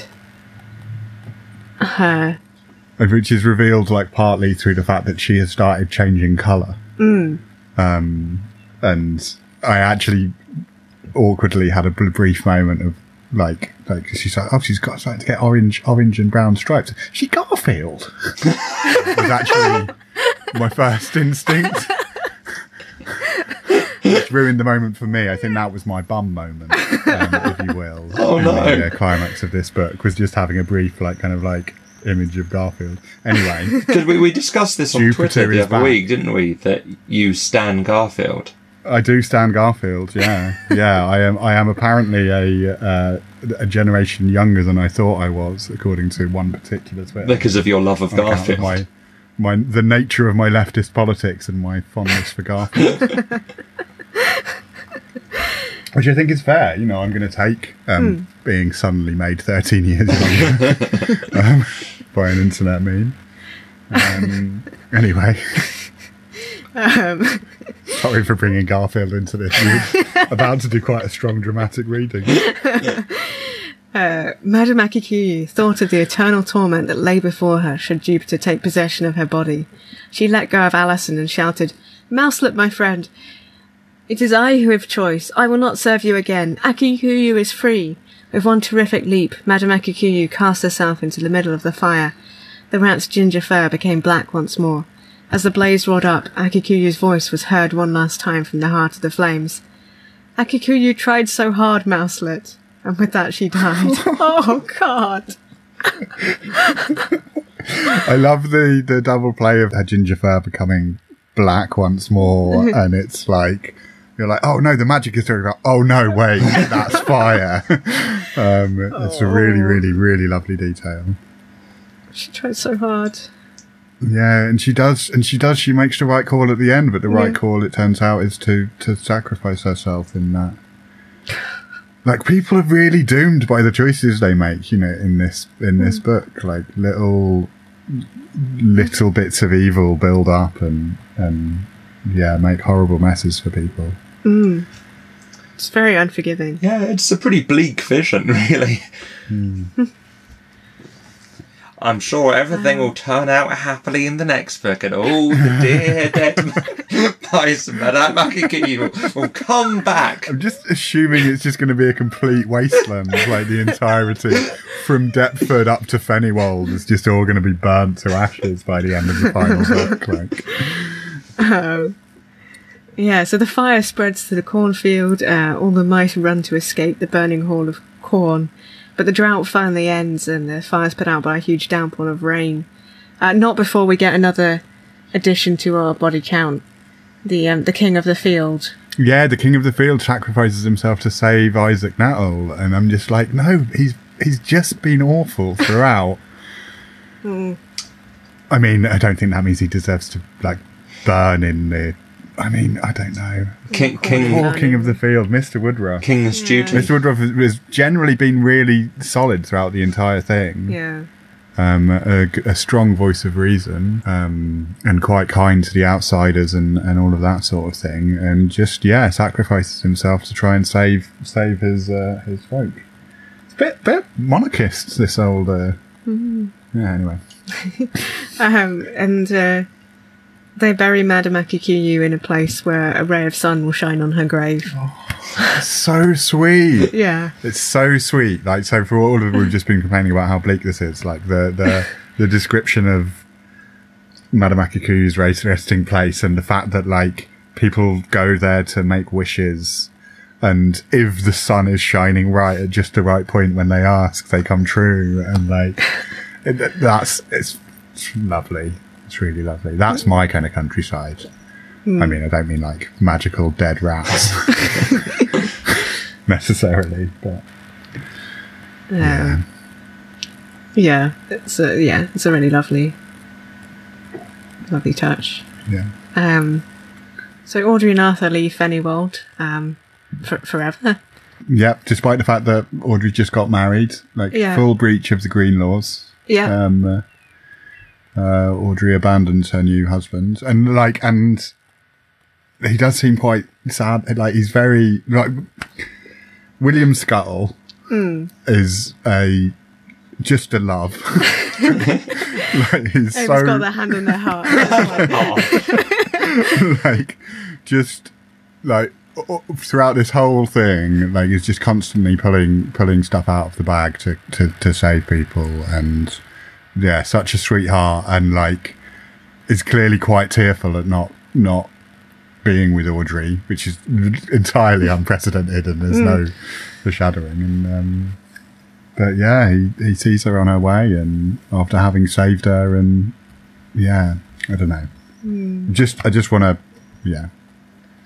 her. Which is revealed, like, partly through the fact that she has started changing colour. Mm. Um, and I actually awkwardly had a bl- brief moment of, like, like she's like, oh, she's got starting to get orange, orange and brown stripes. Is she Garfield? Was actually my first instinct. Which ruined the moment for me. I think that was my bum moment, um, if you will. Oh, no. The uh, climax of this book was just having a brief, like, kind of like image of Garfield. Anyway. Because we, we discussed this on Jupiter Twitter the is other back. week, didn't we? That you stan Garfield. I do stand Garfield. Yeah, yeah. I am. I am apparently a uh, a generation younger than I thought I was, according to one particular Twitter. Because of your love of On account of Garfield. My, my the nature of my leftist politics and my fondness for Garfield, which I think is fair. You know, I'm going to take um, Hmm. being suddenly made thirteen years younger um, by an internet meme. Um, anyway. Um, Sorry for bringing Garfield into this. You're about to do quite a strong dramatic reading. uh, Madame Akikuyu thought of the eternal torment that lay before her should Jupiter take possession of her body. She let go of Alison and shouted, "Mouselet, my friend, it is I who have choice. I will not serve you again. Akikuyu is free." With one terrific leap, Madame Akikuyu cast herself into the middle of the fire. The rat's ginger fur became black once more. As the blaze roared up, Akikuyu's voice was heard one last time from the heart of the flames. "Akikuyu tried so hard, Mouselet." And with that she died. Oh, God. I love the, the double play of her ginger fur becoming black once more, and it's like, you're like, oh no, the magic is doing that. Oh no, wait, that's fire. um, it's a really, really, really lovely detail. She tried so hard. Yeah, and she does, and she does, she makes the right call at the end, but the right Yeah. call, it turns out, is to, to sacrifice herself in that. Like, people are really doomed by the choices they make, you know, in this, in this book. Like, little, little bits of evil build up and, and, yeah, make horrible messes for people. Mm. It's very unforgiving. Yeah, it's a pretty bleak vision, really. Mm. I'm sure everything will turn out happily in the next book, and all the dear dead mice and Madame Akikuyu will come back. I'm just assuming it's just going to be a complete wasteland, like the entirety from Deptford up to Fennywold is just all going to be burnt to ashes by the end of the final book. Like, Um, yeah, so the fire spreads to the cornfield. Uh, all the mice run to escape the burning hall of corn. But the drought finally ends and the fire's put out by a huge downpour of rain. Uh, not before we get another addition to our body count. The um, the king of the field. yeah, the king of the field sacrifices himself to save Isaac Nuttall, and I'm just like, no, he's he's just been awful throughout. Mm. I mean, I don't think that means he deserves to like burn in the. I mean, I don't know. King, King, Poor king of the field, Mister Woodruff. King's duty. Mister Woodruff has, has generally been really solid throughout the entire thing. Yeah. Um, a, a strong voice of reason, um, and quite kind to the outsiders and, and all of that sort of thing. And just, yeah, sacrifices himself to try and save save his uh, his folk. It's a bit, bit monarchist, this old... Uh, Mm. yeah, anyway. Um, and uh, they bury Madame Akikuyu in a place where a ray of sun will shine on her grave. It's so sweet. Yeah. It's so sweet. Like, so for all of we've just been complaining about how bleak this is, like the the, the description of Madame Akikuyu's race resting place and the fact that like people go there to make wishes, and if the sun is shining right at just the right point when they ask, they come true, and like it, that's it's, it's lovely. It's really lovely. That's my kind of countryside. Mm. I mean, I don't mean like magical dead rats necessarily, but Yeah. Yeah. It's a, yeah, it's a really lovely, lovely touch. yeah. Um, so Audrey and Arthur leave Fennywold, um, for, forever. Yep, despite the fact that Audrey just got married, like Yeah. full breach of the green laws. Yeah. Um, uh, uh, Audrey abandons her new husband, and like, and he does seem quite sad. Like he's very like William Scuttle Mm. is a just a love. Like he's Everyone's so got their hand on their heart. like just like o- o- throughout this whole thing, like he's just constantly pulling pulling stuff out of the bag to to, to save people, and yeah, such a sweetheart, and like is clearly quite tearful at not not being with Audrey, which is entirely unprecedented, and there's no foreshadowing. And um, but yeah, he he sees her on her way, and after having saved her, and yeah, I don't know. Just, I just want to, yeah,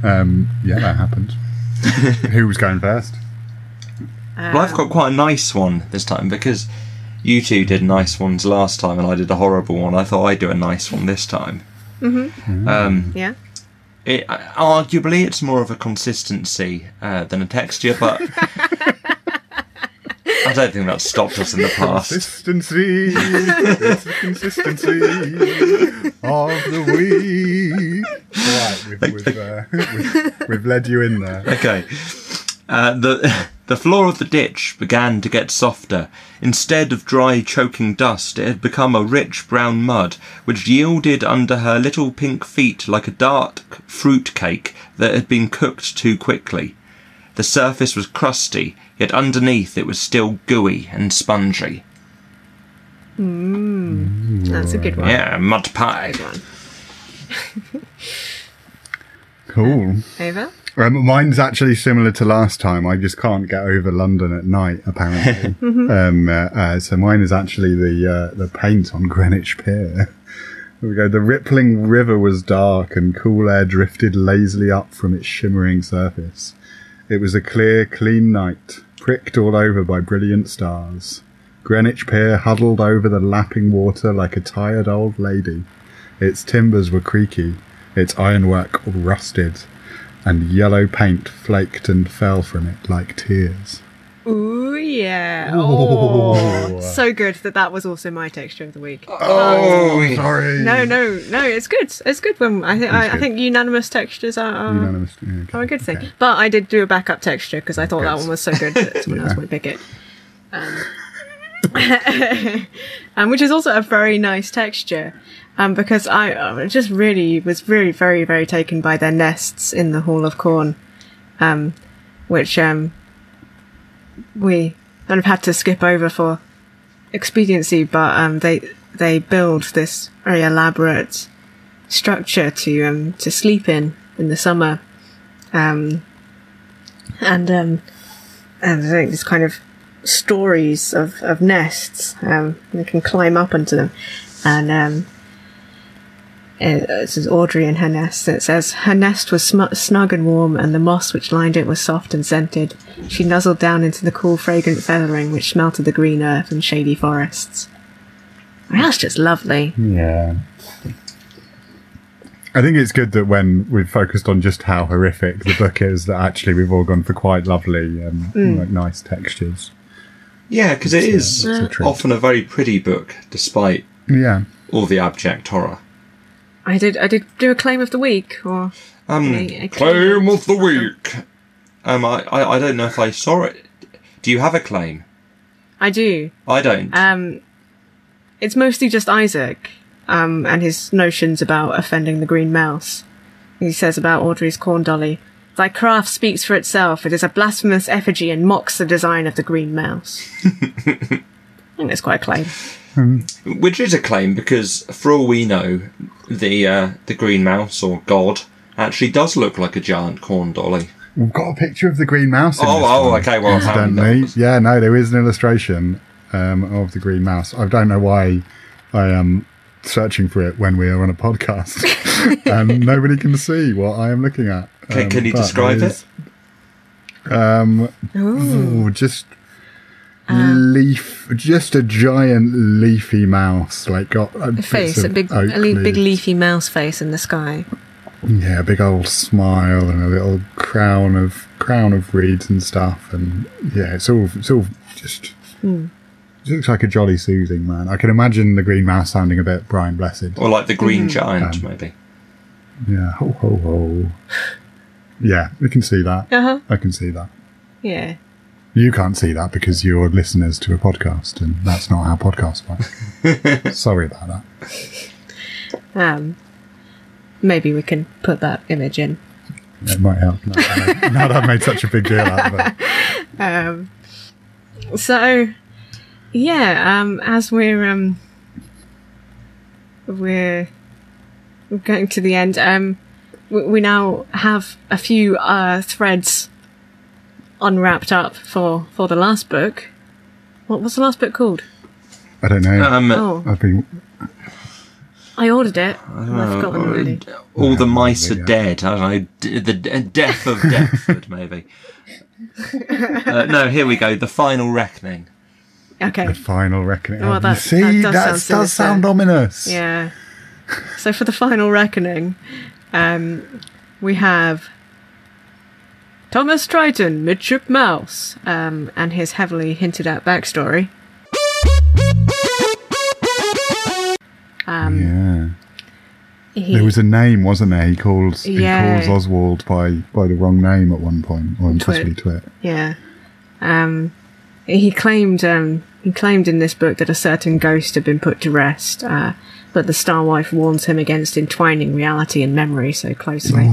Um, yeah, that happened. Who was going first? Um, Well, I've got quite a nice one this time because you two did nice ones last time and I did a horrible one. I thought I'd do a nice one this time. Mm-hmm. Um, Yeah. it, arguably, it's more of a consistency uh, than a texture, but I don't think that's stopped us in the past. Consistency. It's the consistency of the week. Right, we've, we've, uh, we've, we've led you in there. Okay. Uh, the the floor of the ditch began to get softer. Instead of dry, choking dust, it had become a rich brown mud, which yielded under her little pink feet like a dark fruit cake that had been cooked too quickly. The surface was crusty, yet underneath it was still gooey and spongy. That's a good one. Yeah, mud pie. Good one. Cool. Ava? Um, mine's actually similar to last time. I just can't get over London at night, apparently. um, uh, uh, so mine is actually the uh, the paint on Greenwich Pier. Here we go. The rippling river was dark, and cool air drifted lazily up from its shimmering surface. It was a clear, clean night, pricked all over by brilliant stars. Greenwich Pier huddled over the lapping water like a tired old lady. Its timbers were creaky, its ironwork all rusted, and yellow paint flaked and fell from it like tears. Ooh, yeah. Ooh. Oh, so good that that was also my texture of the week. Oh, sorry. No, no, no. It's good. It's good when I think I, I good. think unanimous textures are, are, Unanimous. yeah, okay, are a good thing. okay. But I did do a backup texture because I thought that Good. one was so good that someone else might pick it. Um, um, which is also a very nice texture. Um, because I uh, just really was very, very, very taken by their nests in the Hall of Corn, um, which um, we kind of had to skip over for expediency, but um, they they build this very elaborate structure to um, to sleep in in the summer, um, and um, and I think there's kind of stories of of nests. Um, you can climb up into them, and um. Uh, this is Audrey and her nest. It says, her nest was sm- snug and warm, and the moss which lined it was soft and scented. She nuzzled down into the cool, fragrant feathering which smelt of the green earth and shady forests. I mean, that's just lovely. Yeah. I think it's good that when we've focused on just how horrific the book is, that actually we've all gone for quite lovely, um, like nice textures. Yeah, because it is it's a treat. often a very pretty book, despite Yeah. all the abject horror. I did. I did do a claim of the week, or Um, a- a claim of the week. Um, I, I, I don't know if I saw it. Do you have a claim? I do. I don't. Um, it's mostly just Isaac, um, and his notions about offending the green mouse. He says about Audrey's corn dolly, "Thy craft speaks for itself. It is a blasphemous effigy and mocks the design of the green mouse." I think that's quite a claim. Which is a claim because, for all we know, the uh, the green mouse or god actually does look like a giant corn dolly. We've got a picture of the green mouse. In Oh, this oh, one, okay, well, I found incidentally. that. Yeah, no, there is an illustration um, of the green mouse. I don't know why I am searching for it when we are on a podcast, and nobody can see what I am looking at. Can, Um, can you but describe there it? is, Um, Ooh. ooh, just leaf, just a giant leafy mouse, like got a A face, a big, a oak le- big leaves. leafy mouse face in the sky. Yeah, a big old smile and a little crown of crown of reeds and stuff, and yeah, it's all it's all just it looks like a jolly soothing man. I can imagine the green mouse sounding a bit Brian Blessed. Or like the green Mm-hmm. giant, Um, maybe. Yeah, ho ho ho. Yeah, we can see that. Uh huh. I can see that. Yeah. You can't see that because you're listeners to a podcast, and that's not how podcasts work. Sorry about that. Um. Maybe we can put that image in. It might help. Now that I've made, now that I've made such a big deal out of it. Um. So, yeah. Um. As we're um. We're we're going to the end. Um. We, we now have a few uh threads unwrapped up for for the last book. What was the last book called? I don't know. Um, Oh. I've been. I ordered it. I don't I've know. forgotten already. All the mice Yeah, are yeah. dead. I don't know. D- the d- death of Deptford, maybe. Uh, no, here we go. The Final Reckoning. Okay. The final reckoning. Well, Oh, that- you see, that does that sound does sinister. sound ominous. Yeah. So for the final reckoning, um, we have Thomas Triton, Midship Mouse, um, and his heavily hinted at backstory. Um, Yeah. he, There was a name, wasn't there? He calls he Yeah. calls Oswald by, by the wrong name at one point, or possibly Twit. yeah. Um, he claimed um, he claimed in this book that a certain ghost had been put to rest, uh, but the Star Wife warns him against entwining reality and memory so closely.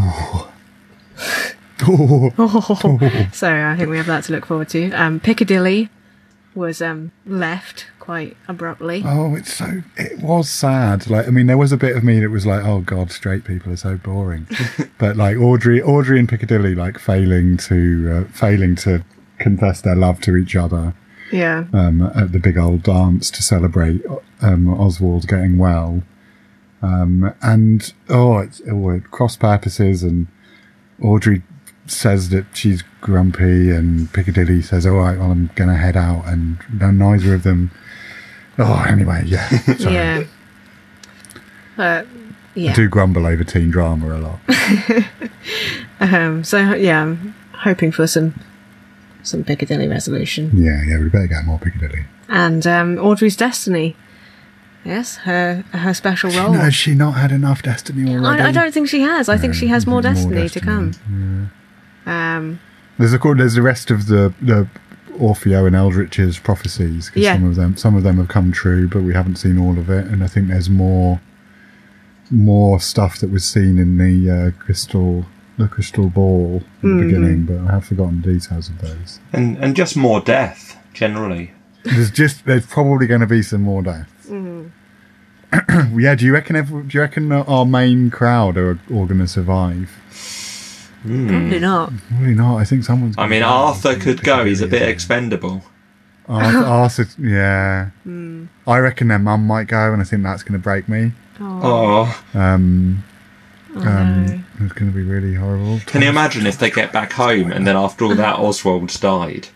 Oh, So I think we have that to look forward to. Um, Piccadilly was um, left quite abruptly. oh, it's so it was sad. Like, I mean, there was a bit of me that was like, oh god, straight people are so boring. But like Audrey, Audrey and Piccadilly, like failing to uh, failing to confess their love to each other. Yeah. Um, at the big old dance to celebrate um, Oswald getting well. Um, and, oh, it's oh, it cross purposes, and Audrey says that she's grumpy, and Piccadilly says, all right, well, I'm going to head out, and no, neither of them... Oh, anyway, yeah. Sorry. Yeah. But, I yeah. do grumble over teen drama a lot. Um, so, yeah, I'm hoping for some some Piccadilly resolution. Yeah, yeah, we better get more Piccadilly. And um, Audrey's Destiny. Yes, her her special role. No, has she not had enough destiny already? I, I don't think she has. I think No, she has more there's destiny, to come. Yeah. Um, There's a there's the rest of the the Orfeo and Eldritch's prophecies, 'cause Yeah. some of them some of them have come true, but we haven't seen all of it, and I think there's more more stuff that was seen in the uh, crystal the crystal ball at the beginning, but I have forgotten the details of those. And and just more death, generally. There's just there's probably going to be some more deaths. Yeah, do you reckon? Every, do you reckon our main crowd are all going to survive? Probably not. Probably not. I think someone's. I gonna mean, die. Arthur I think could go. He's a bit Piccadilly. expendable. Arthur, Arthur, yeah. I reckon their mum might go, and I think that's going to break me. Oh, Um, Oh, um, no. it's going to be really horrible. can you imagine if they get back home and then after all that Oswald's died?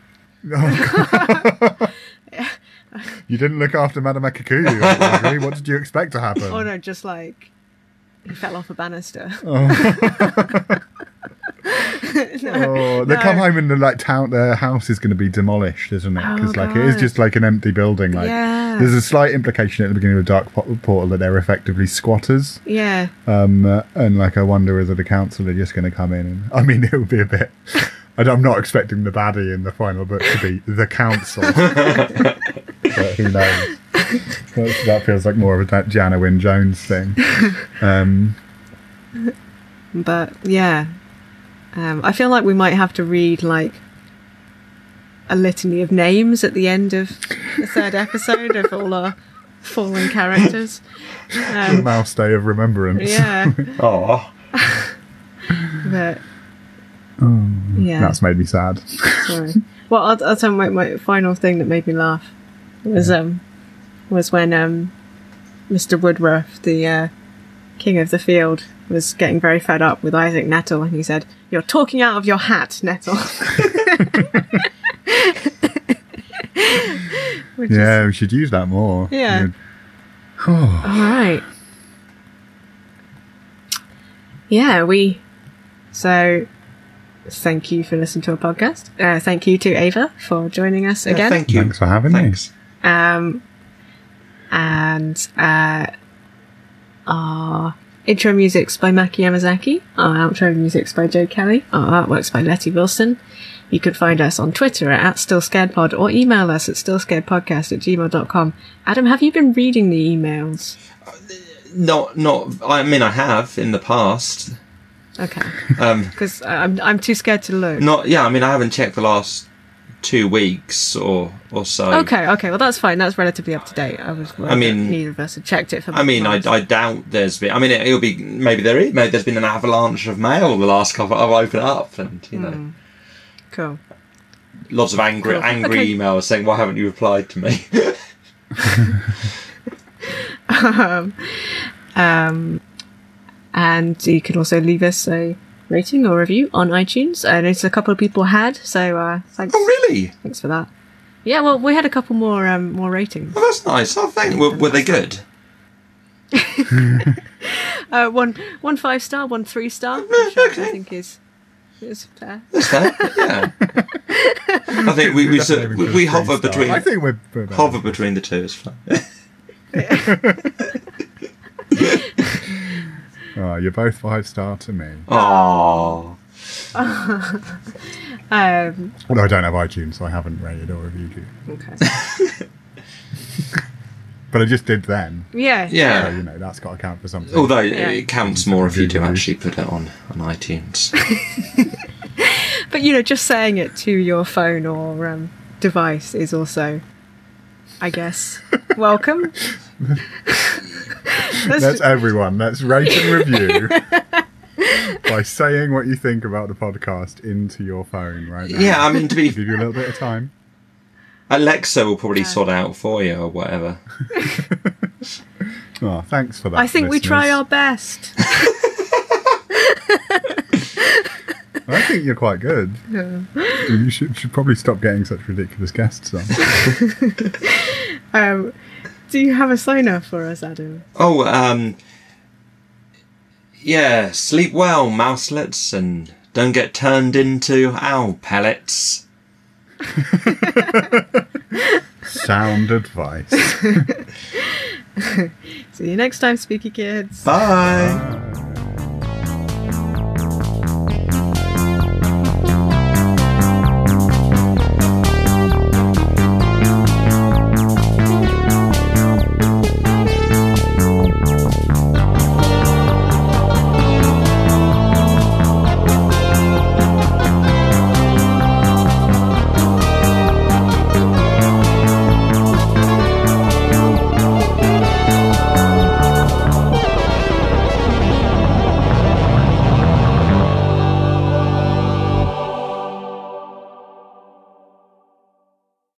You didn't look after Madame Akikuyu, Audrey. What did you expect to happen? Oh no, just like he fell off a banister. Oh, they No. come home and the like town, their house is going to be demolished, isn't it? Oh, Because like it is God. just like an empty building. Like Yeah. there's a slight implication at the beginning of Dark Po- Portal that they're effectively squatters. Yeah. Um, uh, and like I wonder whether the council are just going to come in and I mean it would be a bit. I don't- I'm not expecting the baddie in the final book to be the council. But who knows? That, that feels like more of a Jana Wynne Jones thing. Um, But yeah, um, I feel like we might have to read like a litany of names at the end of the third episode of all our fallen characters. the Um, Mouse Day of Remembrance. yeah, Oh, but yeah. That's made me sad. Sorry. Well, I'll, I'll tell you my, my final thing that made me laugh was um was when um Mister Woodruff, the uh, king of the field, was getting very fed up with Isaac Nettle, and he said, "You're talking out of your hat, Nettle." Which is- Yeah, we should use that more. Yeah. Oh, all right. Yeah, we. So, thank you for listening to our podcast. Uh, thank you to Ava for joining us yeah, again. thank you. Thanks for having Thanks. Um, and uh, our intro music's by Maki Yamazaki. Our outro music's by Joe Kelly. Our artwork's by Letty Wilson. You can find us on Twitter at StillScaredPod or email us at stillscaredpodcast at gmail dot com. Adam, have you been reading the emails? Not, not. I mean, I have in the past. Okay. Um, Because I'm, I'm too scared to look. not. Yeah, I mean, I haven't checked the last two weeks or or so. Okay, okay, well that's fine. That's relatively up to date. I was worried I mean- that neither of us had checked it for I mean, I, months. I doubt there's been. I mean, it, it'll be maybe there is. Maybe there's been an avalanche of mail the last couple. I've opened it up, and you know, Cool. lots of angry, Cool. angry Okay. emails saying, "Why haven't you replied to me?" Um, and you can also leave us a rating or review on iTunes. And it's a couple of people had, so uh, thanks. Oh, really? Thanks for that. Yeah, well, we had a couple more um, more ratings. Well, that's nice. I think were, were they good? uh, one one five star, one three star, which uh, I think is is fair. That's fair. Yeah. I think we we, so, we, we hover between. I think we're, we're hover between the two is fine. Oh, you're both five star to me. Oh. um, Although I don't have iTunes, so I haven't rated or reviewed you. okay. But I just did then. Yeah. Yeah. So, you know, that's got to count for something. Although Yeah. it counts more if you do Reviews. actually put it on, on iTunes. But, you know, just saying it to your phone or um, device is also, I guess, welcome. That's That's everyone. Let's rate and review by saying what you think about the podcast into your phone right now. Yeah, I mean, to be Give you a little bit of time. Alexa will probably sort it out for you or whatever. Oh, thanks for that. I think we try our best. I think you're quite good. Yeah. You should, should probably stop getting such ridiculous guests on. Um, do you have a sign off for us, Adam? Oh, um... yeah, sleep well, mouselets, and don't get turned into owl pellets. Sound advice. See you next time, spooky kids. Bye! Bye.